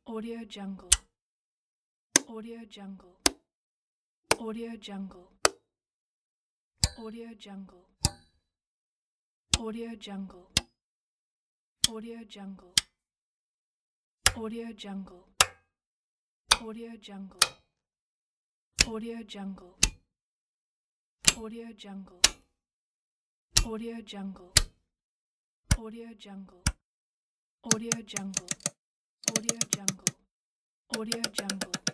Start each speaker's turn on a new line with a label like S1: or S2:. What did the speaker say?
S1: Audio Jungle. Audio Jungle. Audio Jungle. Audio Jungle. Audio Jungle. Audio Jungle. Audio Jungle. Audio Jungle. Audio Jungle. Audio Jungle. Audio Jungle. Audio Jungle. Audio Jungle. Audio Jungle. Audio Jungle.